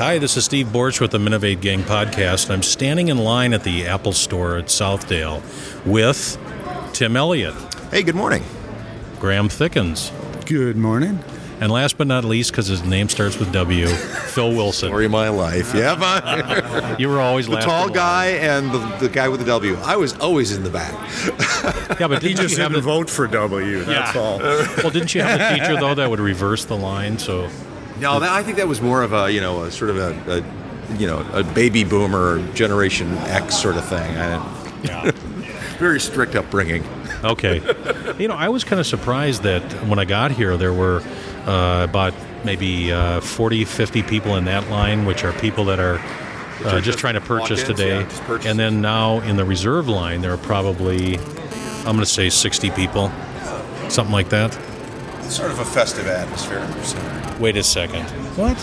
Hi, this is Steve Borch with the Minovate Gang podcast. I'm standing in line at the Apple Store at Southdale with Tim Elliott. Hey, good morning. Graham Thickens. Good morning. And last but not least, because his name starts with W, Phil Wilson. Story of my life. Yeah, You were always the last tall in line. guy and the guy with the W. I was always in the back. Yeah, but He didn't just you have didn't the, vote for W, that's all. well, didn't you have the feature though that would reverse the line? So No, I think that was more of a a sort of a baby boomer Generation X sort of thing. yeah. Very strict upbringing. Okay. I was kind of surprised that when I got here, there were about maybe 40, 50 people in that line, which are people that are just trying to purchase walk-ins, today. yeah, just purchase. And then now in the reserve line, there are probably, I'm going to say 60 people, something like that. It's sort of a festive atmosphere. Wait a second. What?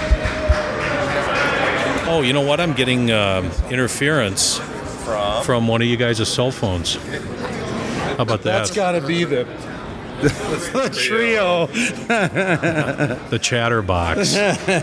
Oh, you know what? I'm getting interference from one of you guys' cell phones. How about that? That's got to be the trio. The chatterbox.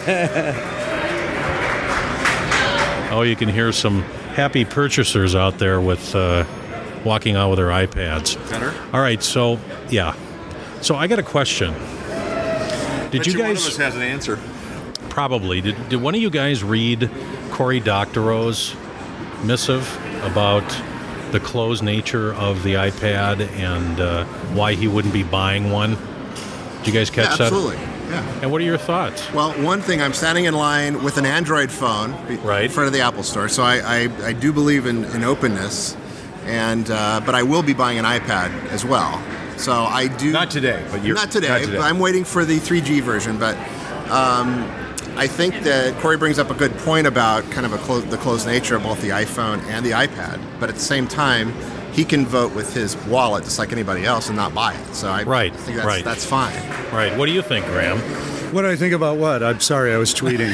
Oh, you can hear some happy purchasers out there with walking out with their iPads. Better? All right, so I got a question. Did you guys one of us has an answer? probably did one of you guys read Cory Doctorow's missive about the closed nature of the iPad and why he wouldn't be buying one? Did you guys catch that? Absolutely. Yeah. And what are your thoughts? Well, one thing, I'm standing in line with an Android phone Right. in front of the Apple Store, so I do believe in openness, and but I will be buying an iPad as well. So I do Not today, but you're not today. But I'm waiting for the 3G version. But I think that Cory brings up a good point about kind of the closed nature of both the iPhone and the iPad. But at the same time, he can vote with his wallet just like anybody else and not buy it. So I think that's fine. Right. What do you think, Graham? What do I think about what? I'm sorry, I was tweeting.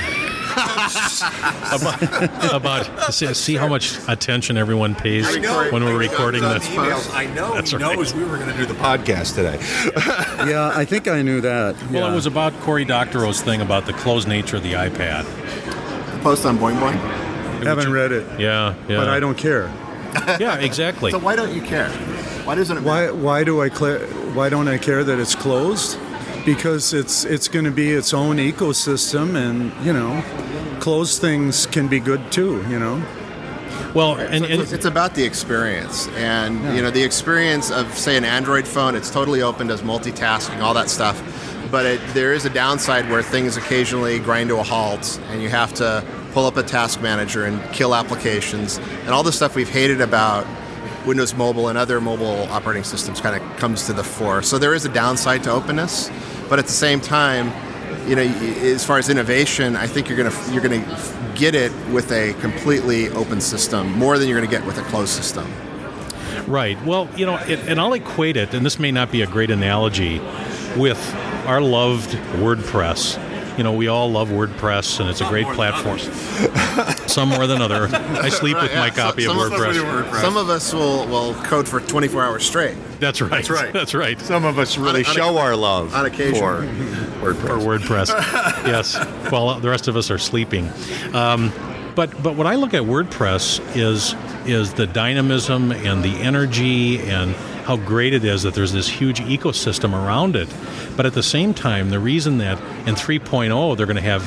about see how much attention everyone pays when we're recording this. Emails. I know That's he right. knows we were going to do the podcast today. Yeah, I think I knew that. Well, yeah. it was about Cory Doctorow's thing about the closed nature of the iPad. The post on Boing Boing. Haven't read it, Yeah. but I don't care. Yeah, exactly. So why don't you care? Why doesn't it matter? Why don't I care that it's closed? Because it's going to be its own ecosystem, and closed things can be good too. Well, and It's about the experience, and the experience of, say, an Android phone. It's totally open, does multitasking, all that stuff. But there is a downside where things occasionally grind to a halt, and you have to pull up a task manager and kill applications, and all the stuff we've hated about Windows Mobile and other mobile operating systems kind of comes to the fore. So there is a downside to openness, but at the same time, as far as innovation, I think you're gonna get it with a completely open system more than you're gonna get with a closed system. right. Well, and I'll equate it, and this may not be a great analogy, with our loved WordPress. We all love WordPress, and it's a great platform. Some more than other. I sleep with my copy of WordPress. Some of us will code for 24 hours straight. That's right. That's right. Some of us really show our love on occasion. for For WordPress. WordPress. Yes. While the rest of us are sleeping. But when I look at WordPress is the dynamism and the energy and how great it is that there's this huge ecosystem around it. But at the same time, the reason that in 3.0 they're going to have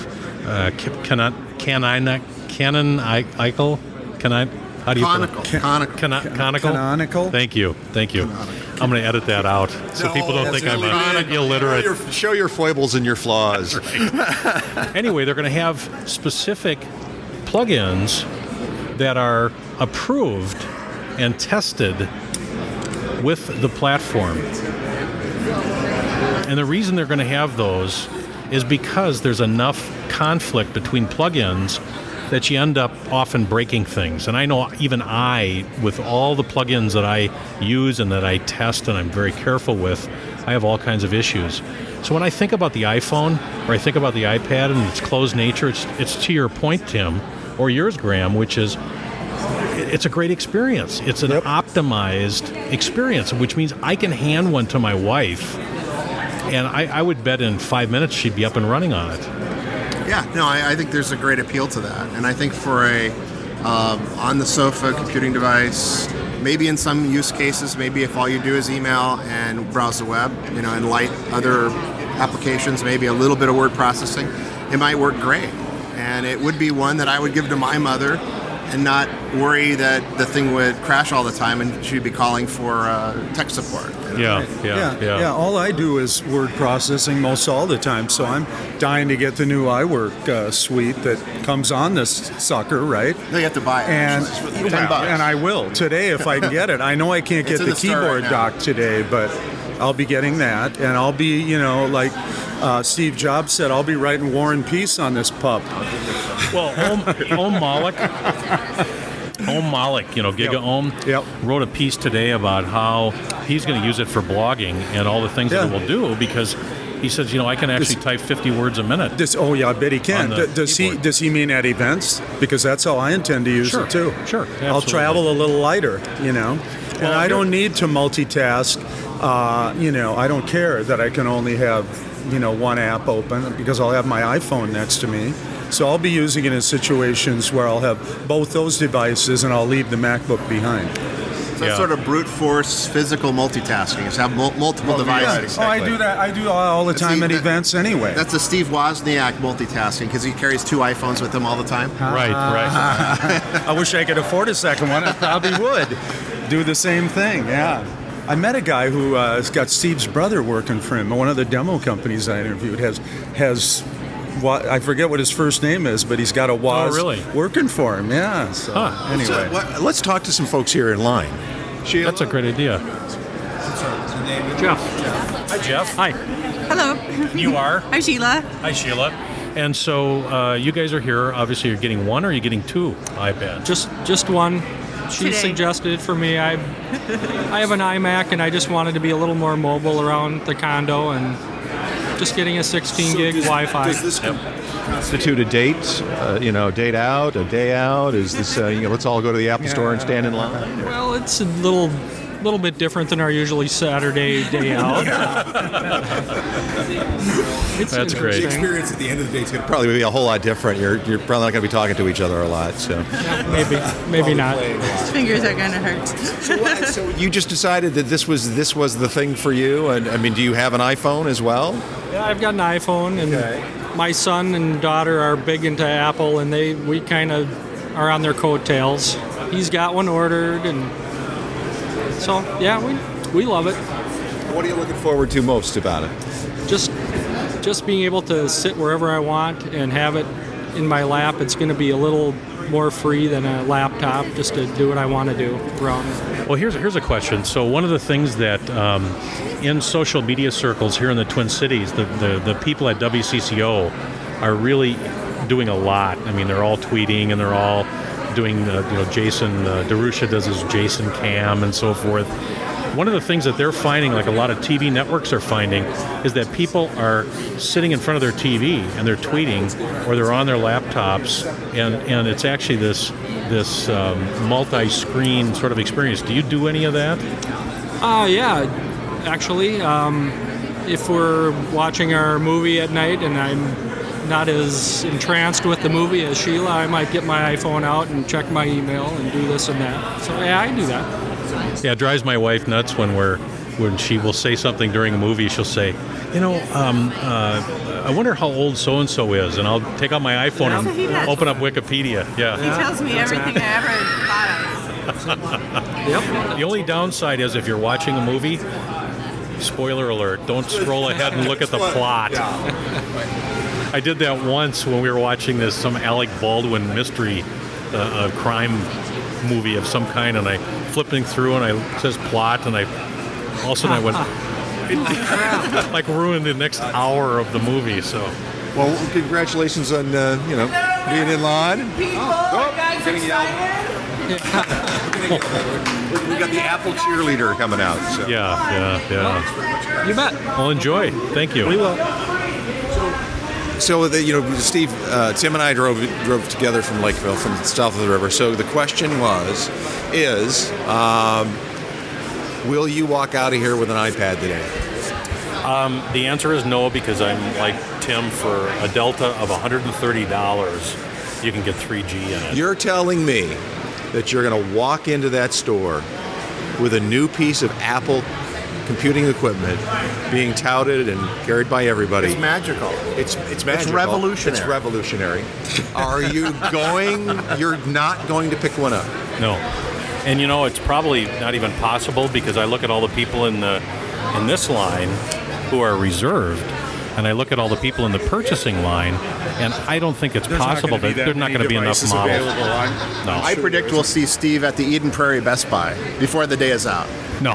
Canonical. Thank you. I'm going to edit that out so people don't think I'm illiterate. Show your foibles and your flaws. Anyway, they're going to have specific plugins that are approved and tested with the platform. And the reason they're going to have those is because there's enough conflict between plugins that you end up often breaking things. And I know even with all the plugins that I use and that I test and I'm very careful with, I have all kinds of issues. So when I think about the iPhone or I think about the iPad and its closed nature, it's to your point, Tim, or yours, Graham, which is it's a great experience. It's an optimized experience, which means I can hand one to my wife, and I would bet in 5 minutes she'd be up and running on it. Yeah, no, I think there's a great appeal to that, and I think for a on-the-sofa computing device, maybe in some use cases, maybe if all you do is email and browse the web, and light other applications, maybe a little bit of word processing, it might work great. And it would be one that I would give to my mother and not worry that the thing would crash all the time and she'd be calling for tech support. Yeah. All I do is word processing most all the time, so I'm dying to get the new iWork suite that comes on this sucker, right? No, you have to buy it. And $10. and I will today if I can get it. I know I can't get the keyboard dock today, but I'll be getting that, and I'll be, like Steve Jobs said, I'll be writing War and Peace on this pup. Well, Om Malik, Giga Om, wrote a piece today about how he's going to use it for blogging and all the things that it will do, because he says, I can actually type 50 words a minute. I bet he can. Does he mean at events? Because that's how I intend to use it too. Sure. Absolutely. I'll travel a little lighter, and I don't need to multitask. I don't care that I can only have, one app open, because I'll have my iPhone next to me. So I'll be using it in situations where I'll have both those devices and I'll leave the MacBook behind. So that's sort of brute force physical multitasking. Is have multiple devices. Yeah. I do that. I do all the time at events anyway. That's the Steve Wozniak multitasking, because he carries 2 iPhones with him all the time. Right. I wish I could afford a second one. I probably would do the same thing. Yeah. I met a guy who has got Steve's brother working for him. One of the demo companies I interviewed has I forget what his first name is, but he's got a Woz working for him. Yeah. So anyway, let's talk to some folks here in line. Sheila? That's a great idea. Jeff. Hi, Jeff. Hi. Hello. You are? I'm Sheila. Hi, Sheila. And so you guys are here. Obviously, you're getting one, or are you getting 2 iPads? Just one. She Today. Suggested it for me. I have an iMac, and I just wanted to be a little more mobile around the condo, and just getting a 16 gig Wi-Fi. Does this constitute a date? Date out, a day out? Is this? Let's all go to the Apple Store and stand in line? Well, it's a little bit different than our usually Saturday day out. That's great. The experience at the end of the day is going to probably be a whole lot different. You're probably not going to be talking to each other a lot. So maybe not. Fingers are going to hurt. So you just decided that this was the thing for you, and I mean, do you have an iPhone as well? Yeah, I've got an iPhone, and my son and daughter are big into Apple, and we kind of are on their coattails. He's got one ordered, and so yeah, we love it. What are you looking forward to most about it? Just being able to sit wherever I want and have it in my lap. It's going to be a little more free than a laptop, just to do what I want to do around it. Well, here's a question. So one of the things that in social media circles here in the Twin Cities, the people at WCCO are really doing a lot. I mean, they're all tweeting and they're all doing, Jason DeRusha does his Jason Cam and so forth. One of the things that they're finding, like a lot of TV networks are finding, is that people are sitting in front of their TV and they're tweeting, or they're on their laptops, and it's actually this multi-screen sort of experience. Do you do any of that? Yeah, actually. If we're watching our movie at night and I'm not as entranced with the movie as Sheila, I might get my iPhone out and check my email and do this and that. So yeah, I do that. Yeah, it drives my wife nuts when she will say something during a movie. She'll say, I wonder how old so-and-so is, and I'll take out my iPhone and open up Wikipedia. Yeah. He tells me everything I ever thought of. Yep. The only downside is if you're watching a movie, spoiler alert, don't scroll ahead and look at the plot. I did that once when we were watching some Alec Baldwin mystery crime movie of some kind, and I flipping through and it says plot, and all of a sudden I went like ruined the next hour of the movie. So well, congratulations on being in line. People, guys We got the Apple cheerleader coming out. So. Yeah. You bet. Well, enjoy. Thank you. We will. So, Steve, Tim and I drove together from Lakeville, from south of the river. So the question is, will you walk out of here with an iPad today? The answer is no, because I'm like Tim. For a delta of $130, you can get 3G in it. You're telling me that you're going to walk into that store with a new piece of Apple computing equipment being touted and carried by everybody. It's magical. It's magical. It's revolutionary. It's revolutionary. Are you going? You're not going to pick one up? No. And it's probably not even possible, because I look at all the people in this line who are reserved, and I look at all the people in the purchasing line, and I don't think it's possible that there's not going to be enough models. No. I predict we'll see Steve at the Eden Prairie Best Buy before the day is out. No.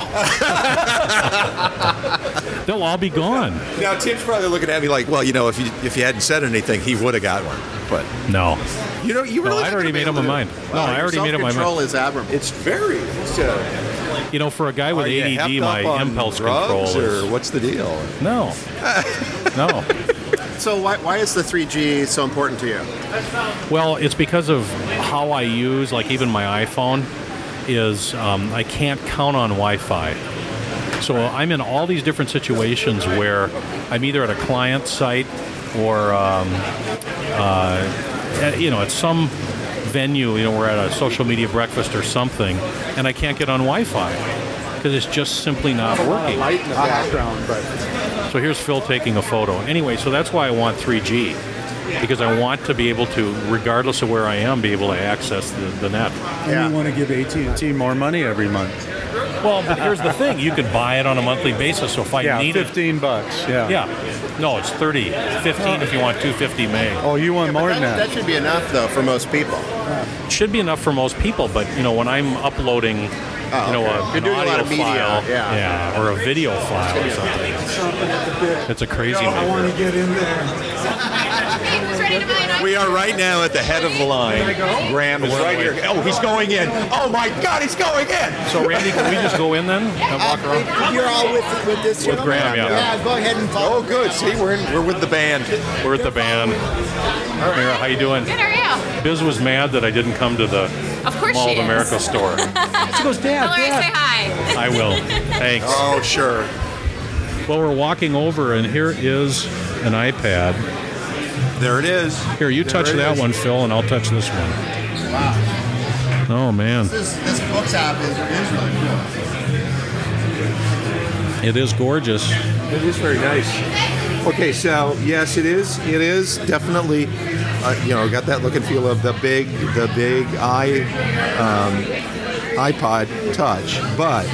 They'll all be gone. Now, Tim's probably looking at me like, well, if you hadn't said anything, he would have got one. But no. You really I already made up my mind. No, I already made up my mind. Self-control is admirable. It's very. For a guy with ADD, my impulse drugs, control is. Or what's the deal? No. No. So why is the 3G so important to you? Well, it's because of how I use, like even my iPhone, is I can't count on Wi-Fi. So I'm in all these different situations where I'm either at a client site or, at some venue, we're at a social media breakfast or something, and I can't get on Wi-Fi because it's just simply not working. Light in the background, but So here's Phil taking a photo. Anyway, so that's why I want 3G, because I want to be able to, regardless of where I am, be able to access the net. And you want to give AT&T more money every month. Well, but here's the thing. You could buy it on a monthly basis, so if I need it... $15, yeah. Yeah. No, it's 30. 15 if you want 250 meg. Oh, you want more than that? That should be enough, though, for most people. It should be enough for most people, but, when I'm uploading... an You're doing audio a lot of media, file, yeah. or a video file or something. It's a crazy I want to get in there. We are right now at the head of the line. Graham is right here. Oh, he's going in. Oh my God, he's going in. So, Randy, can we just go in then and walk around? You're all with this With Graham, yeah. Yeah, go ahead and follow. Oh, good. See, we're with the band. We're at the band. Mira, how you doing? Good, how are you? Biz was mad that I didn't come to the Of course Mall she of is. America store. She goes, Dad, Tell her I say Dad. hi. I will. Thanks. Oh, sure. Well, we're walking over, and here is an iPad. There it is. Here, you touch that one, Phil, and I'll touch this one. Wow. Oh, man. This Books app is really cool. It is gorgeous. It is very nice. Okay, so yes, it is. It is definitely, got that look and feel of the big iPod Touch, but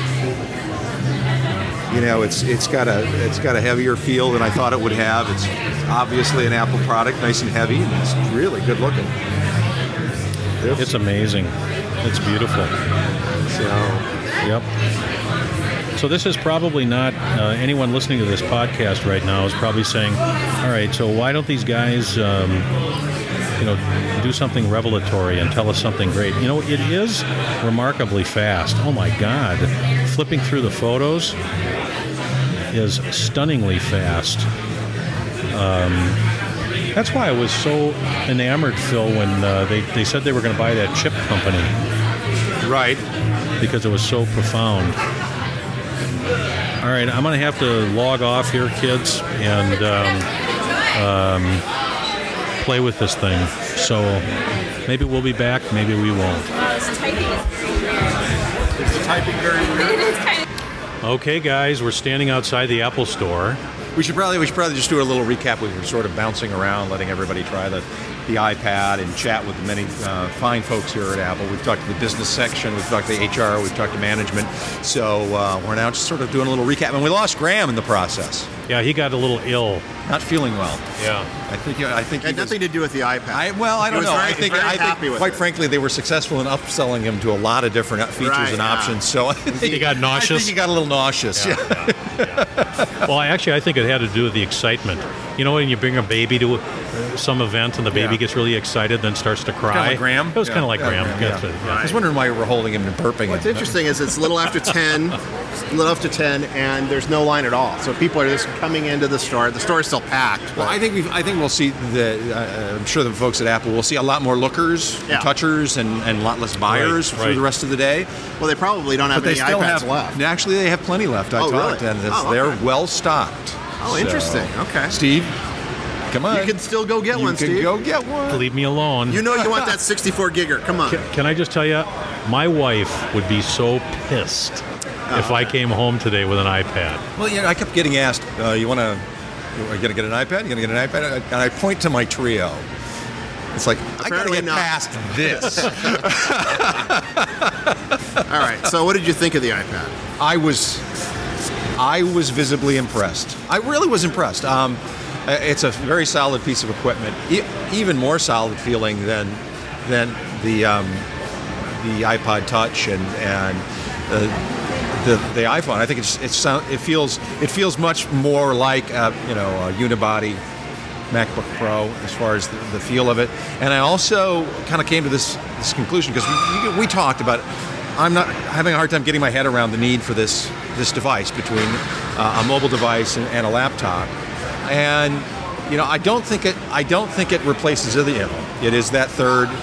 it's got a heavier feel than I thought it would have. It's obviously an Apple product, nice and heavy, and it's really good looking. It's amazing. It's beautiful. Yep. So this is probably not anyone listening to this podcast right now is probably saying, all right, so why don't these guys, do something revelatory and tell us something great? It is remarkably fast. Oh my God. Flipping through the photos is stunningly fast. That's why I was so enamored, Phil, when they said they were going to buy that chip company. Right. Because it was so profound. All right, I'm going to have to log off here, kids, and play with this thing. So maybe we'll be back, maybe we won't. It's typing. It's typing very weird. It is kind of... Okay, guys, we're standing outside the Apple Store. We should probably just do a little recap. We were sort of bouncing around, letting everybody try the iPad and chat with the many fine folks here at Apple. We've talked to the business section, we've talked to HR, we've talked to management. So we're now just sort of doing a little recap. And we lost Graham in the process. Yeah, he got a little ill. Not feeling well. Yeah. I think It had nothing to do with the iPad. I don't know. I think quite frankly, they were successful in upselling him to a lot of different features and options. So I think He got nauseous? I think he got a little nauseous. Yeah. Well, I think it had to do with the excitement. When you bring a baby to some event and the baby gets really excited, then starts to cry. Kind of like Graham? It was kind of like Graham. Yeah. I was wondering why you were holding him and burping. What's interesting is it's a little after 10, and there's no line at all. So people are just coming into the store. The store is still packed. Well, I think we'll see I'm sure the folks at Apple will see a lot more lookers, and touchers, and a lot less buyers through the rest of the day. Well, they probably don't have any iPads left. Actually, they have plenty left. I talked, really? and they're well stocked. Oh, interesting. Okay. Steve, come on. You can still go get one, You can Steve. go get one. Leave me alone. You know you want that 64 gigger. Come on. Can I just tell you, my wife would be so pissed if I came home today with an iPad. Well, I kept getting asked, are you going to get an iPad? You going to get an iPad? And I point to my Trio. It's like, I got to Apparently get not. past this. All right. So what did you think of the iPad? I was visibly impressed. I really was impressed. It's a very solid piece of equipment, even more solid feeling than the iPod Touch and the iPhone. I think it feels much more like a unibody MacBook Pro as far as the feel of it. And I also kind of came to this conclusion because we talked about it. I'm not having a hard time getting my head around the need for this device between a mobile device and a laptop. And I don't think it replaces either of them. It is that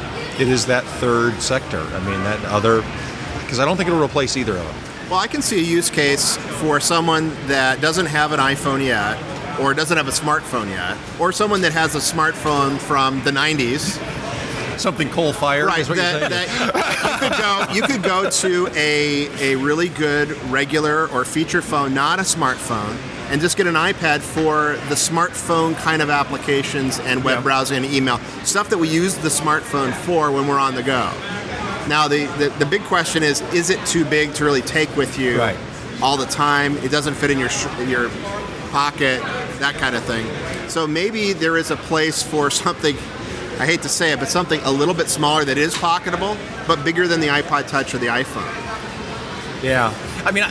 third sector. I mean that other, because I don't think it'll replace either of them. Well, I can see a use case for someone that doesn't have an iPhone yet, or doesn't have a smartphone yet, or someone that has a smartphone from the 90s. Something coal-fired, right? Is what you're saying. You could go to a really good regular or feature phone, not a smartphone, and just get an iPad for the smartphone kind of applications and web browsing and email, stuff that we use the smartphone for when we're on the go. Now, the big question is it too big to really take with you all the time? It doesn't fit in your pocket, that kind of thing. So maybe there is a place for something, I hate to say it, but something a little bit smaller that is pocketable, but bigger than the iPod Touch or the iPhone. Yeah. I mean,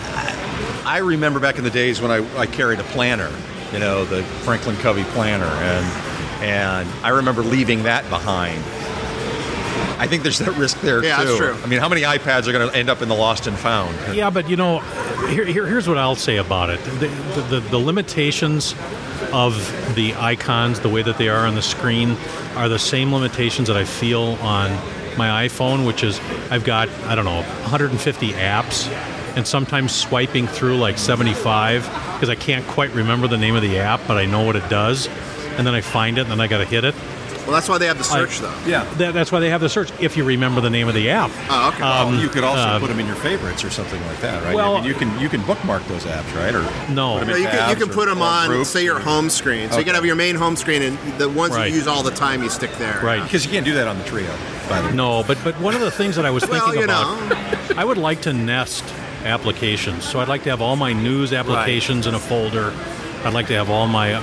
I remember back in the days when I carried a planner, the Franklin Covey planner, and I remember leaving that behind. I think there's that risk there, too. Yeah, that's true. I mean, how many iPads are going to end up in the lost and found? Yeah, but here's what I'll say about it. The limitations of the icons, the way that they are on the screen, are the same limitations that I feel on my iPhone, which is I've got, 150 apps, and sometimes swiping through like 75 because I can't quite remember the name of the app, but I know what it does, and then I find it, and then I got to hit it. Well, that's why they have the search, though. Yeah. That's why they have the search, if you remember the name of the app. Oh, okay. You could also put them in your favorites or something like that, right? Well, I mean, you can bookmark those apps, right? Or no. put them in You can tabs put them or on, groups. say, your home screen. So you can have your main home screen, and the ones Right. you use all the time, you stick there. Right. Because you can't do that on the Trio, by the way. No, but one of the things that I was thinking Well, about, I would like to nest applications. So I'd like to have all my news applications in a folder. I'd like to have all my,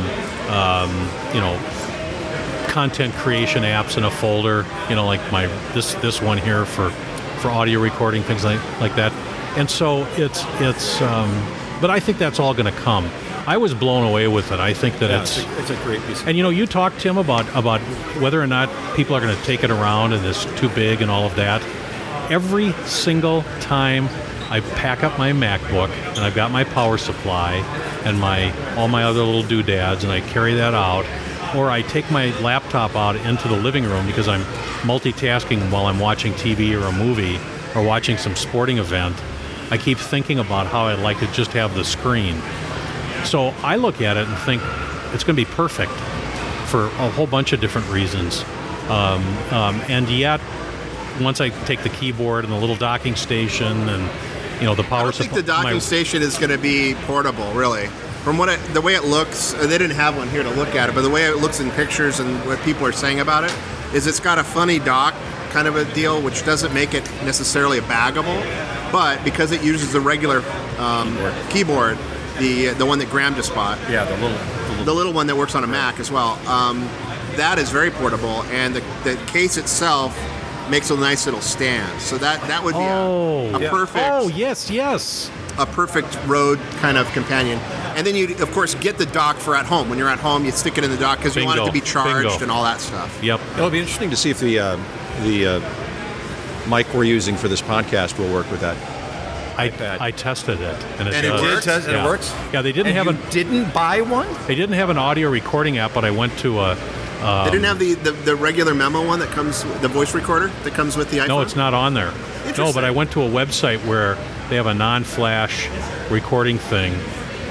content creation apps in a folder. Like my this one here for audio recording, things like that. And so it's but I think that's all going to come. I was blown away with it. I think that It's a great piece. and you talked, Tim, about whether or not people are going to take it around and it's too big and all of that. Every single time I pack up my MacBook and I've got my power supply and all my other little doodads, and I carry that out, or I take my laptop out into the living room because I'm multitasking while I'm watching TV or a movie or watching some sporting event, I keep thinking about how I'd like to just have the screen. So I look at it and think it's going to be perfect for a whole bunch of different reasons. And yet, once I take the keyboard and the little docking station and the power I don't think the docking station is going to be portable, really. From the way it looks, they didn't have one here to look at it, but the way it looks in pictures and what people are saying about it is it's got a funny dock kind of a deal, which doesn't make it necessarily baggable, but because it uses the regular keyboard, the one that Graham just bought, the little one that works on a Mac as well, that is very portable, and the case itself makes a nice little stand. So that would be a perfect. Oh yes. A perfect road kind of companion. And then you, of course, get the dock for at home. When you're at home, you stick it in the dock because you want it to be charged and all that stuff. Yep. It'll be interesting to see if the mic we're using for this podcast will work with that. I tested it, and it And it does. works? And it works? Yeah, they didn't have didn't buy one? They didn't have an audio recording app, but I went to a. They didn't have the regular memo one that comes, the voice recorder that comes with the iPhone? No, it's not on there. No, but I went to a website where they have a non-flash recording thing,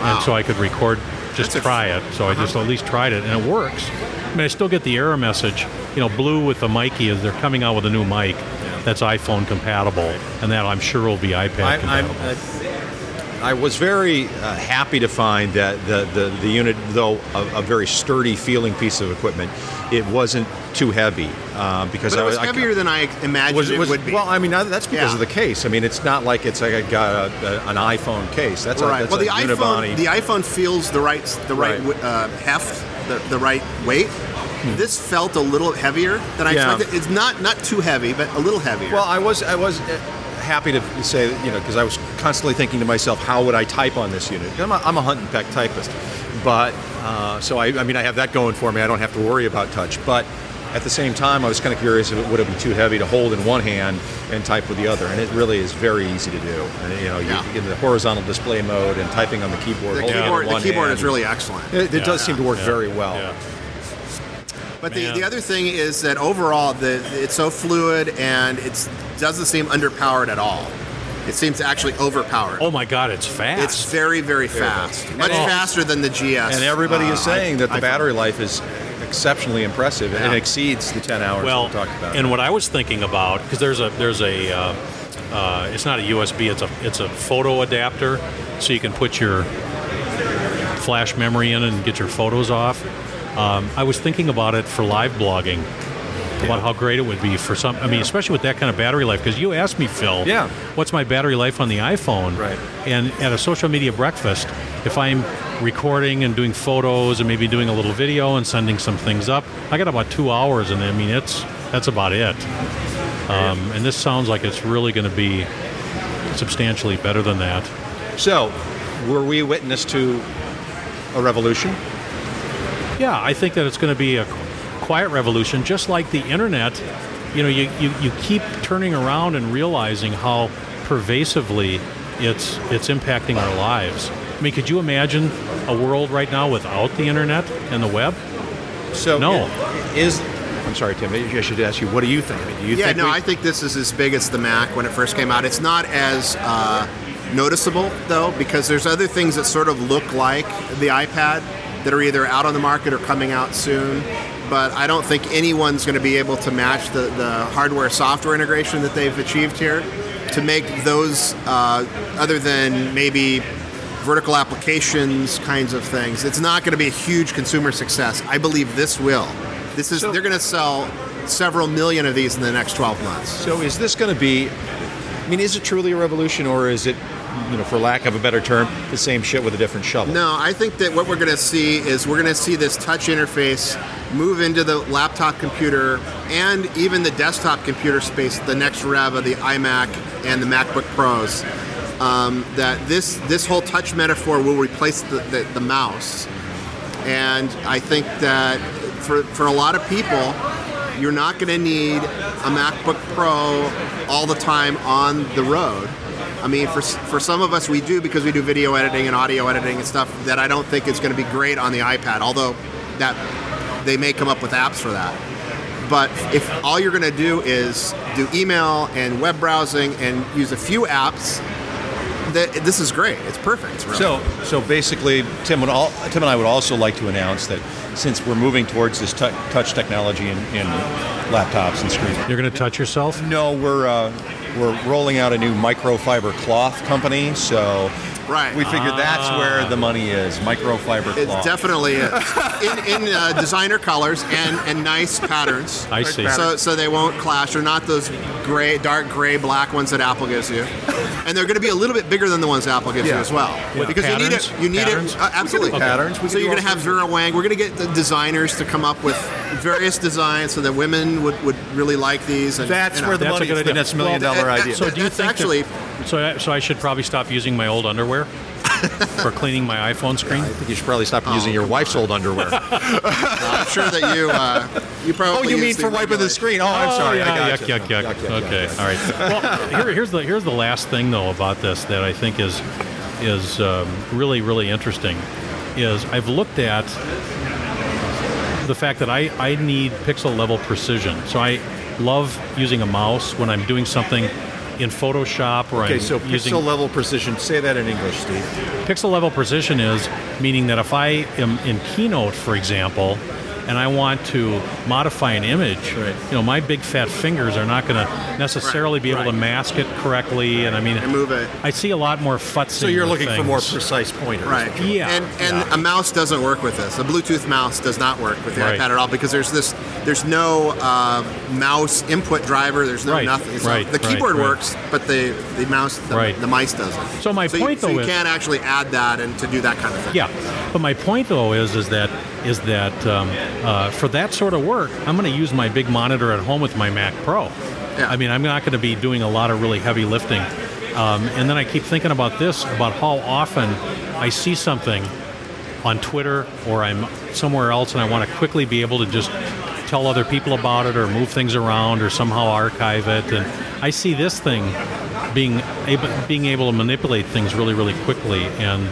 and so I could record, just That's try it. So I just at least tried it, and it works. I mean, I still get the error message. Blue with the Mikey is they're coming out with a new mic that's iPhone compatible, and that I'm sure will be iPad compatible. I was very happy to find that the unit, though a very sturdy feeling piece of equipment, it wasn't too heavy because But it was heavier than I imagined it would be. Well, I mean that's because of the case. I mean, it's not like it's like I got an iPhone case. That's right. That's Well, a the Unibody. iPhone feels the right heft, the right weight. This felt a little heavier than I expected. It's not too heavy, but a little heavier. Well, I was happy to say, because I was constantly thinking to myself, how would I type on this unit? I'm a hunt and peck typist, but so I mean I have that going for me. I don't have to worry about touch, but at the same time, I was kind of curious if it would be too heavy to hold in one hand and type with the other, and it really is very easy to do. And, in the horizontal display mode and typing on the keyboard. The keyboard is really excellent. It does seem to work very well. Yeah. But the other thing is that overall, it's so fluid and it doesn't seem underpowered at all. It seems actually overpowered. Oh my God, it's fast. It's very, very fast. Much faster than the GS. And everybody is saying that the iPhone. battery life is exceptionally impressive and it exceeds the 10 hours well, we talked about. And what I was thinking about, because there's a it's not a USB, it's a photo adapter, so you can put your flash memory in and get your photos off. I was thinking about it for live blogging, about how great it would be for some. I mean, especially with that kind of battery life. Because you asked me, Phil, what's my battery life on the iPhone? Right. And at a social media breakfast, if I'm recording and doing photos and maybe doing a little video and sending some things up, I got about 2 hours, and I mean that's about it. And this sounds like it's really going to be substantially better than that. So, were we witness to a revolution? Yeah, I think that it's going to be a quiet revolution, just like the internet. You keep turning around and realizing how pervasively it's impacting our lives. I mean, could you imagine a world right now without the internet and the web? So no. I'm sorry, Tim. I should ask you. What do you think? I mean, do you think I think this is as big as the Mac when it first came out. It's not as noticeable though, because there's other things that sort of look like the iPad that are either out on the market or coming out soon. But I don't think anyone's going to be able to match the hardware-software integration that they've achieved here to make those, other than maybe vertical applications kinds of things. It's not going to be a huge consumer success. I believe this will. They're going to sell several million of these in the next 12 months. So is this going to be, I mean, is it truly a revolution, or is it, for lack of a better term, the same shit with a different shovel? No, I think that what we're going to see is we're going to see this touch interface move into the laptop computer and even the desktop computer space, the next rev of the iMac and the MacBook Pros. That this whole touch metaphor will replace the mouse. And I think that for a lot of people, you're not going to need a MacBook Pro all the time on the road. I mean, for some of us, we do, because we do video editing and audio editing and stuff that I don't think is going to be great on the iPad, although that they may come up with apps for that. But if all you're going to do is do email and web browsing and use a few apps, this is great. It's perfect. Really. So basically, Tim and I would also like to announce that since we're moving towards this touch technology in laptops and screens, you're going to touch yourself? No, we're rolling out a new microfiber cloth company. So we figured that's where the money is. Microfiber cloth. It definitely is. in designer colors and nice patterns. I see. So they won't clash. They're not those dark gray, black ones that Apple gives you. And they're going to be a little bit bigger than the ones Apple gives you as well. Yeah. Because patterns? you need it. Absolutely. Patterns. So you're going to have Vera Wang. We're going to get the designers to come up with various designs so that women would really like these. And, that's where the money is. That's $1 million idea. So do you think so I should probably stop using my old underwear for cleaning my iPhone screen? I think you should probably stop using your wife's old underwear. I'm sure that you probably. Oh, you mean for wiping the screen? Oh, I'm sorry. Yeah, yuck. Okay, all right. Well, here's the last thing though about this that I think is really, really interesting. Is I've looked at the fact that I need pixel level precision. So I love using a mouse when I'm doing something in Photoshop or Okay, I'm so using pixel level precision. Say that in English, Steve. pixel level precision is meaning that if I am in Keynote, for example, and I want to modify an image, my big fat fingers are not going to necessarily be able to mask it correctly, and I mean, And move it. I see a lot more futzing. So you're with looking for things. more precise pointers. Right. Yeah. And a mouse doesn't work with this. A Bluetooth mouse does not work with the Right. iPad at all because there's no mouse input driver. There's no Right. nothing. So Right. the keyboard Right. works, but the mouse the mice doesn't. So my point, so though, you is- can't actually add that and to do that kind of thing. Yeah, but my point though is that for that sort of work, I'm going to use my big monitor at home with my Mac Pro. Yeah. I mean, I'm not going to be doing a lot of really heavy lifting. And then I keep thinking about this, about how often I see something on Twitter or I'm somewhere else and I want to quickly be able to just tell other people about it or move things around or somehow archive it. And I see this thing being able to manipulate things really, really quickly. And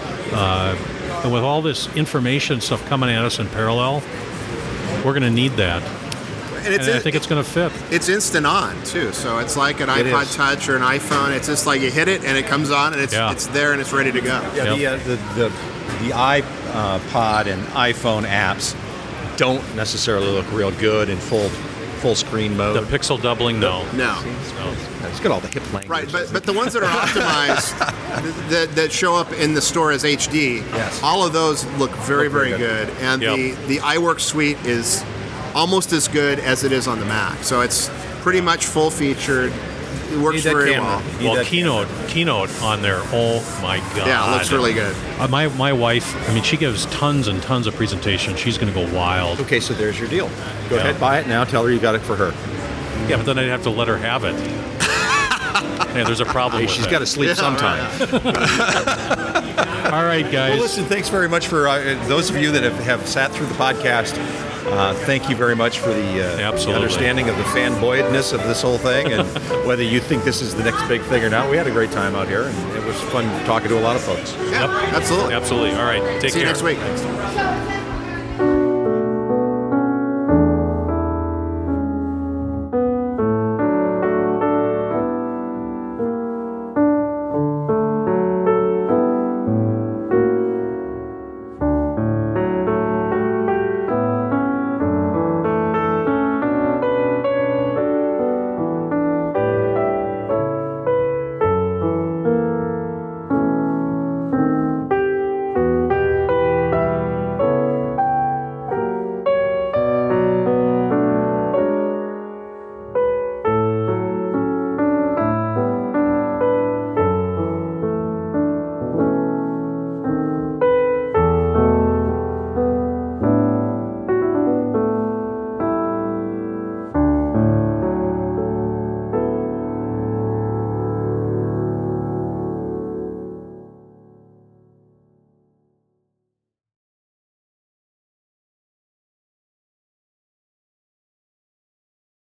with all this information stuff coming at us in parallel, we're going to need that. And I think it's going to fit. It's instant on too, so it's like an It iPod is. Touch or an iPhone. It's just like you hit it and it comes on and it's there and it's ready to go. Yeah, Yep. the iPod and iPhone apps don't necessarily look real good in full screen mode. The pixel doubling, no. No. It's got all the hip language. Right, but the ones that are optimized that show up in the store as HD, Yes. all of those look very, Look very very good. And Yep. the iWork suite is almost as good as it is on the Mac. So it's pretty much full featured. It works Need that very camera. well. Need Well, that Keynote on there, oh my God. Yeah, it looks really good. My wife, I mean, she gives tons and tons of presentations. She's going to go wild. Okay, so there's your deal. Go Yeah. ahead, buy it now. Tell her you got it for her. Yeah, but then I'd have to let her have it. Yeah, there's a problem Hey, with she's that. got to sleep sometime. All right, guys. Well, listen, thanks very much for those of you that have sat through the podcast. Thank you very much for the Absolutely. understanding of the fanboyedness of this whole thing and whether you think this is the next big thing or not. We had a great time out here, and it was fun talking to a lot of folks. Yeah, absolutely. Absolutely. All right. Take See you care. next week.